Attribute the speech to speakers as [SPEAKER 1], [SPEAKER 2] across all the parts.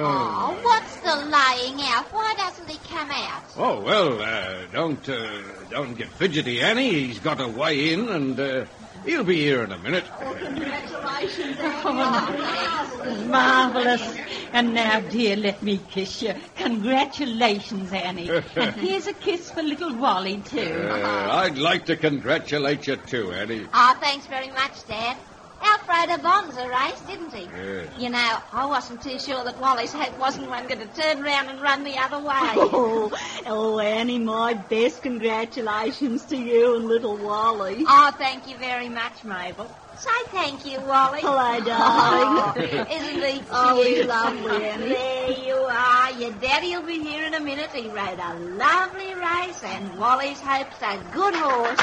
[SPEAKER 1] Oh, what's the laying out? Why doesn't he come out?
[SPEAKER 2] Oh, well, don't get fidgety, Annie. He's got a way in, and he'll be here in a minute.
[SPEAKER 3] Oh, congratulations, Annie. Marvellous. And now, dear, let me kiss you. Congratulations, Annie. And here's a kiss for little Wally, too.
[SPEAKER 2] I'd like to congratulate you, too, Annie.
[SPEAKER 1] Oh, thanks very much, Dad. Alfredo Bonza raced, didn't he?
[SPEAKER 2] Yes.
[SPEAKER 1] You know, I wasn't too sure that Wally's Hope wasn't one going to turn round and run the other way.
[SPEAKER 3] Oh, Annie, my best congratulations to you and little Wally.
[SPEAKER 1] Oh, thank you very much, Mabel. Say thank you, Wally.
[SPEAKER 3] Hello, darling.
[SPEAKER 1] Isn't he cute?
[SPEAKER 3] Oh, he's lovely, Annie.
[SPEAKER 1] There you are. Your daddy'll be here in a minute. He rode a lovely race, and Wally's Hope's a good horse.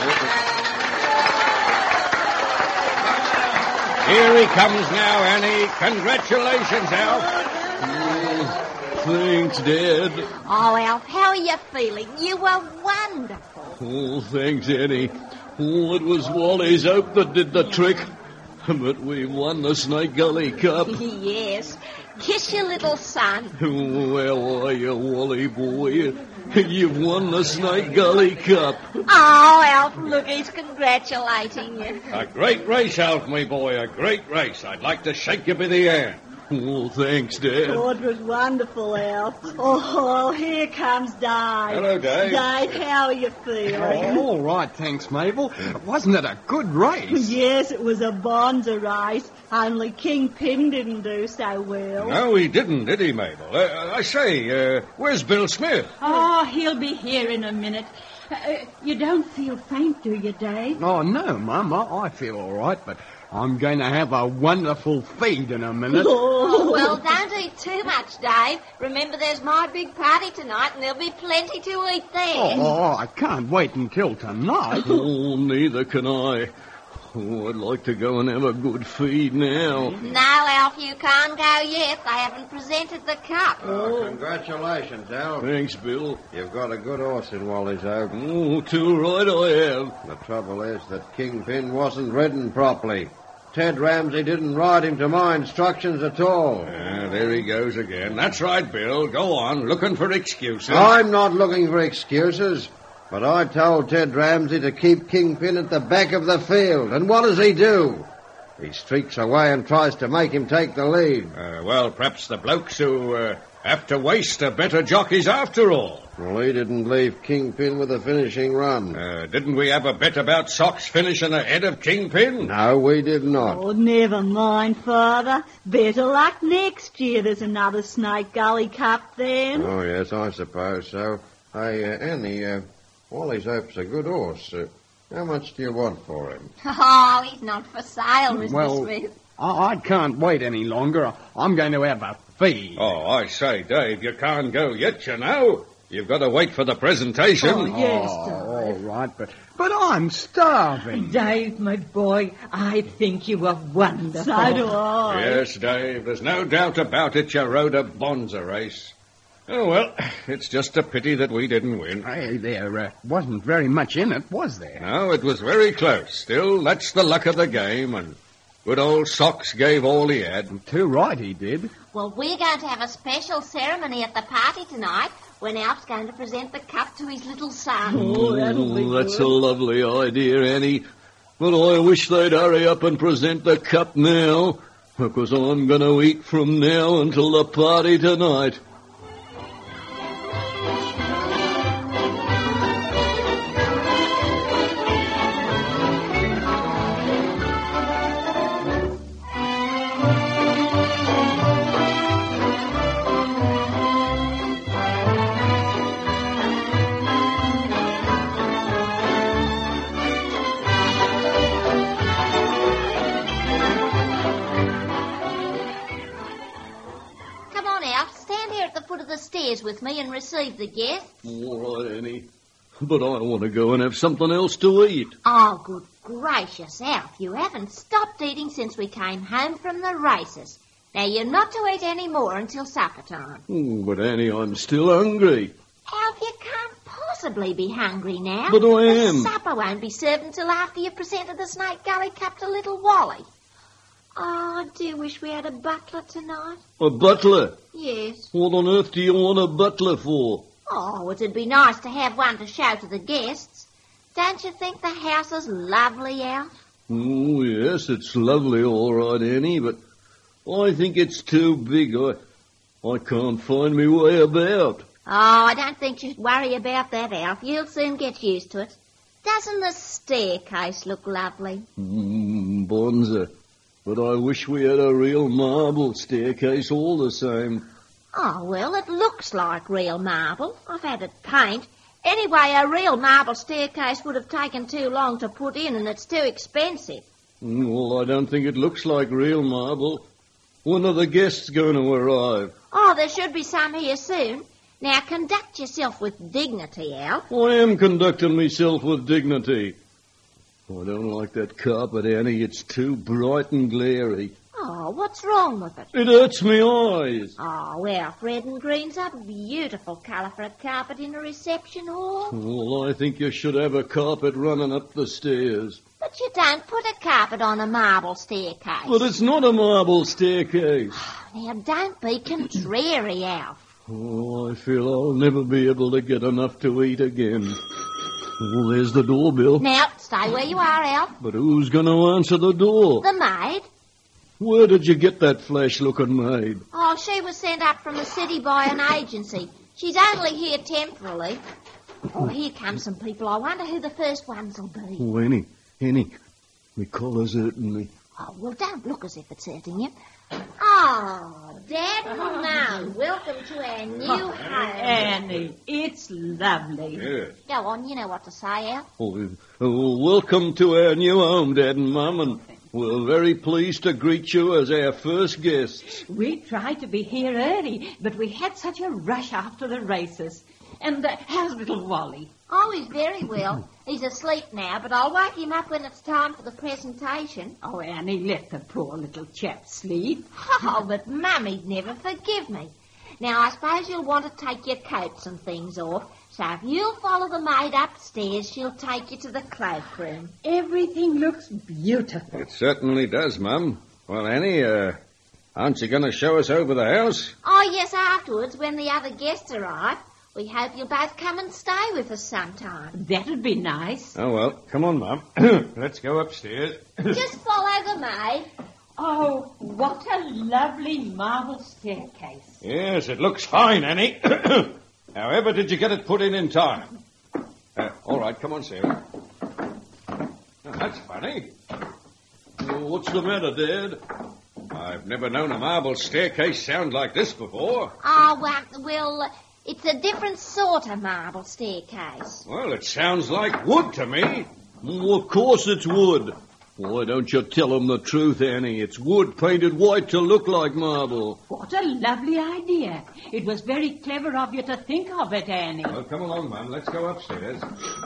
[SPEAKER 2] Here he comes now, Annie. Congratulations, Alf.
[SPEAKER 4] Thanks, Dad.
[SPEAKER 1] Oh, Alf, how are you feeling? You were wonderful.
[SPEAKER 4] Oh, thanks, Annie. Oh, it was Wally's Hope that did the trick. But we won the Snake Gully Cup.
[SPEAKER 1] Yes. Kiss your little son.
[SPEAKER 4] Oh, how are you, Wally boy? You've won the Snake Gully Cup.
[SPEAKER 1] Oh, Alf, look, he's congratulating you.
[SPEAKER 2] A great race, Alf, my boy, a great race. I'd like to shake you by the hand.
[SPEAKER 4] Oh, thanks, Dad.
[SPEAKER 3] Oh, it was wonderful, Alf. Oh, here comes Dave.
[SPEAKER 2] Hello, Dave.
[SPEAKER 3] Dave, how are you feeling?
[SPEAKER 5] All right, thanks, Mabel. Wasn't it a good race?
[SPEAKER 3] Yes, it was a bonza race, only Kingpin didn't do so well.
[SPEAKER 2] No, he didn't, did he, Mabel? I say, where's Bill Smith?
[SPEAKER 3] Oh, he'll be here in a minute. You don't feel faint, do you, Dave?
[SPEAKER 5] Oh, no, Mum. I feel all right, but I'm going to have a wonderful feed in a minute.
[SPEAKER 1] Oh, well, don't eat too much, Dave. Remember, there's my big party tonight, and there'll be plenty to eat there.
[SPEAKER 5] Oh, I can't wait until tonight.
[SPEAKER 4] Oh, neither can I. Oh, I'd like to go and have a good feed now.
[SPEAKER 1] No, Alf, you can't go yet. They haven't presented the cup.
[SPEAKER 6] Congratulations, Al.
[SPEAKER 4] Thanks, Bill.
[SPEAKER 6] You've got a good horse in Wally's Hope.
[SPEAKER 4] Oh, too right I have.
[SPEAKER 6] The trouble is that Kingpin wasn't ridden properly. Ted Ramsey didn't ride him to my instructions at all.
[SPEAKER 2] There he goes again. That's right, Bill. Go on, looking for excuses.
[SPEAKER 6] I'm not looking for excuses, but I told Ted Ramsey to keep Kingpin at the back of the field. And what does he do? He streaks away and tries to make him take the lead.
[SPEAKER 2] Well, perhaps the blokes who have to waste are better jockeys after all.
[SPEAKER 6] Well, he didn't leave Kingpin with a finishing run.
[SPEAKER 2] Didn't we have a bet about Sox finishing ahead of Kingpin?
[SPEAKER 6] No, we did not.
[SPEAKER 3] Oh, never mind, Father. Better luck next year. There's another Snake Gully Cup then.
[SPEAKER 6] Oh, yes, I suppose so. Hey, Annie, Wally's Hope's a good horse. How much do you want for him?
[SPEAKER 1] Oh, he's not for sale, Mr.
[SPEAKER 5] Well,
[SPEAKER 1] Smith.
[SPEAKER 5] I can't wait any longer. I'm going to have a feed.
[SPEAKER 2] Oh, I say, Dave, you can't go yet, you know. You've got to wait for the presentation.
[SPEAKER 3] Oh, yes,
[SPEAKER 5] All right, but I'm starving.
[SPEAKER 3] Dave, my boy, I think you are wonderful. So do I.
[SPEAKER 2] Yes, Dave, there's no doubt about it. You rode a bonza race. Oh, well, it's just a pity that we didn't win.
[SPEAKER 5] Hey, there wasn't very much in it, was there?
[SPEAKER 2] No, it was very close. Still, that's the luck of the game, and good old Sox gave all he had.
[SPEAKER 5] Too right he did.
[SPEAKER 1] Well, we're going to have a special ceremony at the party tonight when Alf's going to present the cup to his little son.
[SPEAKER 3] Oh, that'll be
[SPEAKER 4] That's
[SPEAKER 3] good.
[SPEAKER 4] a lovely idea, Annie. But I wish they'd hurry up and present the cup now, because I'm going to eat from now until the party tonight.
[SPEAKER 1] Come on, Alf. Stand here at the foot of the stairs with me and receive the guests.
[SPEAKER 4] All right, Annie. But I want to go and have something else to eat.
[SPEAKER 1] Oh, good gracious, Alf. You haven't stopped eating since we came home from the races. Now, you're not to eat any more until supper time.
[SPEAKER 4] Oh, but Annie, I'm still hungry.
[SPEAKER 1] Alf, you can't possibly be hungry now.
[SPEAKER 4] But I
[SPEAKER 1] The
[SPEAKER 4] am.
[SPEAKER 1] supper won't be served until after you've presented the Snake Gully Cup to little Wally. Oh, I do wish we had a butler tonight.
[SPEAKER 4] A butler?
[SPEAKER 1] Yes.
[SPEAKER 4] What on earth do you want a butler for?
[SPEAKER 1] Oh, it'd be nice to have one to show to the guests. Don't you think the house is lovely, Alf?
[SPEAKER 4] Oh, yes, it's lovely, all right, Annie, but I think it's too big. I can't find me way about.
[SPEAKER 1] Oh, I don't think you should worry about that, Alf. You'll soon get used to it. Doesn't the staircase look lovely?
[SPEAKER 4] Bonza. But I wish we had a real marble staircase all the same.
[SPEAKER 1] Oh, well, it looks like real marble. I've had it painted. Anyway, a real marble staircase would have taken too long to put in, and it's too expensive.
[SPEAKER 4] Well, I don't think it looks like real marble. When are the guests going to arrive?
[SPEAKER 1] Oh, there should be some here soon. Now, conduct yourself with dignity, Alf.
[SPEAKER 4] I am conducting myself with dignity. I don't like that carpet, Annie. It's too bright and glary.
[SPEAKER 1] Oh, what's wrong with it?
[SPEAKER 4] It hurts me eyes.
[SPEAKER 1] Oh, well, red and green's a beautiful colour for a carpet in a reception hall.
[SPEAKER 4] Well, I think you should have a carpet running up the stairs.
[SPEAKER 1] But you don't put a carpet on a marble staircase.
[SPEAKER 4] But it's not a marble staircase.
[SPEAKER 1] Now, don't be contrary, Alf.
[SPEAKER 4] Oh, I feel I'll never be able to get enough to eat again. Oh, there's the doorbell.
[SPEAKER 1] Now, stay where you are, Alf.
[SPEAKER 4] But who's going to answer the door?
[SPEAKER 1] The maid.
[SPEAKER 4] Where did you get that flash-looking maid?
[SPEAKER 1] Oh, she was sent up from the city by an agency. She's only here temporarily. Oh, here come some people. I wonder who the first ones will be.
[SPEAKER 4] Oh, Annie, my collar's hurting me.
[SPEAKER 1] Oh, well, don't look as if it's hurting you. Oh, Dad and Mum, welcome to our new home.
[SPEAKER 3] Annie, it's lovely.
[SPEAKER 2] Yes.
[SPEAKER 1] Go on, you know what to say, Al.
[SPEAKER 4] Welcome to our new home, Dad and Mum, and we're very pleased to greet you as our first guests.
[SPEAKER 3] We tried to be here early, but we had such a rush after the races. And how's little Wally?
[SPEAKER 1] Oh, he's very well. He's asleep now, but I'll wake him up when it's time for the presentation.
[SPEAKER 3] Oh, Annie, let the poor little chap sleep.
[SPEAKER 1] Oh, but Mummy'd never forgive me. Now, I suppose you'll want to take your coats and things off, so if you'll follow the maid upstairs, she'll take you to the cloakroom.
[SPEAKER 3] Everything looks beautiful.
[SPEAKER 2] It certainly does, Mum. Well, Annie, aren't you going to show us over the house?
[SPEAKER 1] Oh, yes, afterwards, when the other guests arrive. We hope you'll both come and stay with us sometime.
[SPEAKER 3] That'd be nice.
[SPEAKER 2] Oh, well, come on, Mum. Let's go upstairs.
[SPEAKER 1] Just follow the maid.
[SPEAKER 3] Oh, what a lovely marble staircase.
[SPEAKER 2] Yes, it looks fine, Annie. However, did you get it put in time? All right, come on, Sarah. Oh, that's funny.
[SPEAKER 4] What's the matter, Dad?
[SPEAKER 2] I've never known a marble staircase sound like this before.
[SPEAKER 1] Oh, well, it's a different sort of marble staircase.
[SPEAKER 2] Well, it sounds like wood to me.
[SPEAKER 4] Of course it's wood. Why don't you tell them the truth, Annie? It's wood painted white to look like marble.
[SPEAKER 3] What a lovely idea. It was very clever of you to think of it, Annie.
[SPEAKER 2] Well, come along, Mum. Let's go upstairs.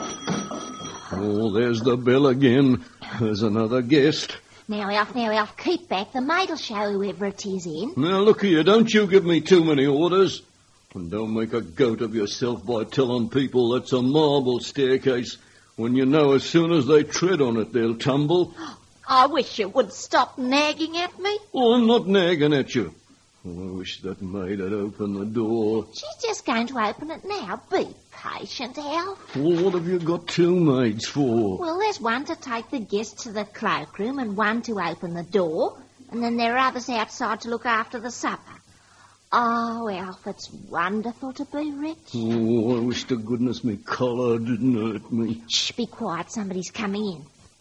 [SPEAKER 4] Oh, there's the bell again. There's another guest.
[SPEAKER 1] Now, Alf, keep back. The maid'll show whoever it is in.
[SPEAKER 4] Now, look here, don't you give me too many orders. And don't make a goat of yourself by telling people that's a marble staircase, when you know as soon as they tread on it, they'll tumble.
[SPEAKER 1] I wish you would stop nagging at me.
[SPEAKER 4] Oh, I'm not nagging at you. Oh, I wish that maid had opened the door.
[SPEAKER 1] She's just going to open it now. Be patient, Alf.
[SPEAKER 4] Well, what have you got two maids for?
[SPEAKER 1] Well, there's one to take the guests to the cloakroom and one to open the door. And then there are others outside to look after the supper. Oh, Alf, it's wonderful to be rich.
[SPEAKER 4] Oh, I wish to goodness me collar didn't hurt me.
[SPEAKER 1] Shh, be quiet. Somebody's coming in.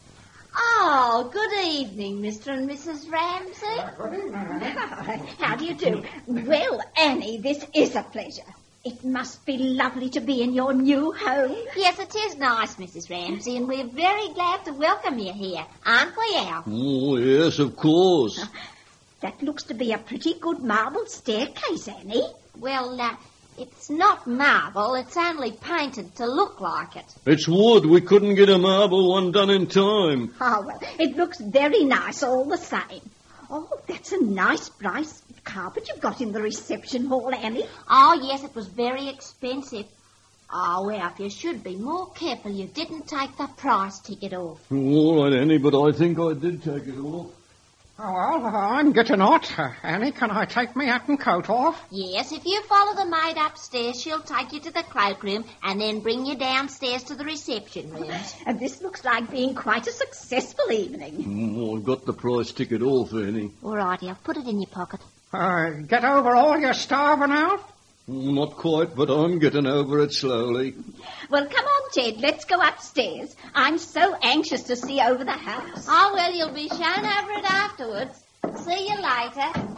[SPEAKER 1] Oh, good evening, Mr. and Mrs. Ramsey.
[SPEAKER 7] Good evening. How do you do? Well, Annie, this is a pleasure. It must be lovely to be in your new home.
[SPEAKER 1] Yes, it is nice, Mrs. Ramsey, and we're very glad to welcome you here, aren't we, Alf?
[SPEAKER 4] Oh, yes, of course.
[SPEAKER 7] That looks to be a pretty good marble staircase, Annie.
[SPEAKER 1] Well, it's not marble. It's only painted to look like it.
[SPEAKER 4] It's wood. We couldn't get a marble one done in time.
[SPEAKER 7] Oh, well, it looks very nice all the same. Oh, that's a nice price carpet you've got in the reception hall, Annie.
[SPEAKER 1] Oh, yes, it was very expensive. Oh, Alf, you should be more careful you didn't take the price ticket off.
[SPEAKER 4] All right, Annie, but I think I did take it off.
[SPEAKER 8] Oh, well, I'm getting hot. Annie, can I take my hat and coat off?
[SPEAKER 1] Yes, if you follow the maid upstairs, she'll take you to the cloakroom and then bring you downstairs to the reception rooms.
[SPEAKER 7] And this looks like being quite a successful evening.
[SPEAKER 4] I've got the price ticket off, Annie.
[SPEAKER 1] All righty, I've put it in your pocket.
[SPEAKER 8] Get over all your starving out?
[SPEAKER 4] Not quite, but I'm getting over it slowly.
[SPEAKER 7] Well, come on, Ted, let's go upstairs. I'm so anxious to see over the house.
[SPEAKER 1] Oh, well, you'll be shown over it afterwards. See you later.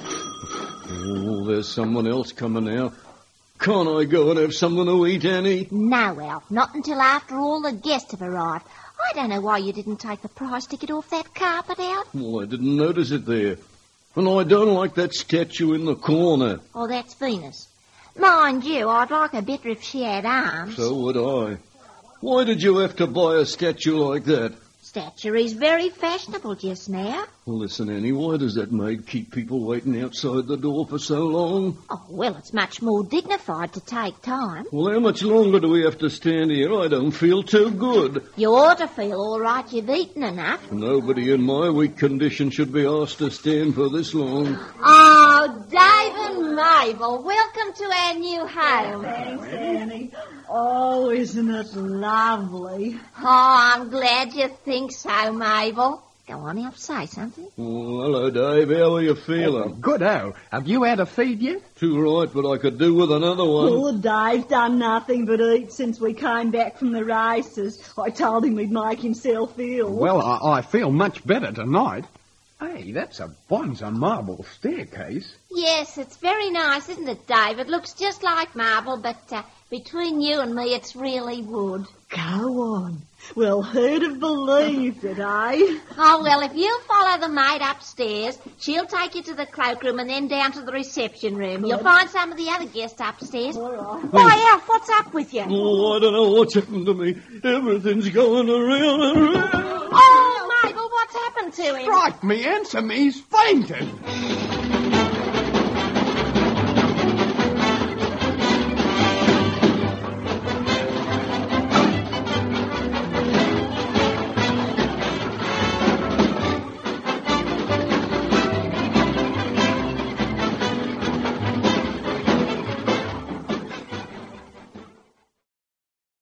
[SPEAKER 4] Oh, there's someone else coming now. Can't I go and have something to eat, Annie?
[SPEAKER 1] No, Alf, not until after all the guests have arrived. I don't know why you didn't take the price ticket off that carpet, Alf.
[SPEAKER 4] Well, I didn't notice it there. And I don't like that statue in the corner.
[SPEAKER 1] Oh, that's Venus. Mind you, I'd like her better if she had arms.
[SPEAKER 4] So would I. Why did you have to buy a statue like that?
[SPEAKER 1] Statuary's very fashionable just now.
[SPEAKER 4] Well, listen, Annie, why does that maid keep people waiting outside the door for so long?
[SPEAKER 1] Oh, well, it's much more dignified to take time.
[SPEAKER 4] Well, how much longer do we have to stand here? I don't feel too good.
[SPEAKER 1] You ought to feel all right. You've eaten enough.
[SPEAKER 4] Nobody in my weak condition should be asked to stand for this long.
[SPEAKER 1] Oh, Dave and Mabel, welcome to our new home.
[SPEAKER 3] Thanks, Annie. Oh, isn't it lovely?
[SPEAKER 1] Oh, I'm glad you think so, Mabel. Go on, Alf, say something.
[SPEAKER 4] Oh, hello, Dave. How are you feeling?
[SPEAKER 5] Good-o. Have you had a feed yet?
[SPEAKER 4] Too right, but I could do with another one.
[SPEAKER 3] Oh, Dave's done nothing but eat since we came back from the races. I told him he'd make himself ill.
[SPEAKER 5] Well, I feel much better tonight. Hey, that's a bonza marble staircase.
[SPEAKER 1] Yes, it's very nice, isn't it, Dave? It looks just like marble, but between you and me, it's really wood.
[SPEAKER 3] Go on. Well, who'd have believed it, eh?
[SPEAKER 1] Oh, well, if you follow the maid upstairs, she'll take you to the cloakroom and then down to the reception room. You'll find some of the other guests upstairs.
[SPEAKER 3] All right.
[SPEAKER 1] Why, Alf, what's up with you?
[SPEAKER 4] Oh, I don't know what's happened to me. Everything's going around and around.
[SPEAKER 1] Oh, Mabel, what's happened to him?
[SPEAKER 5] Strike me, answer me, he's fainted.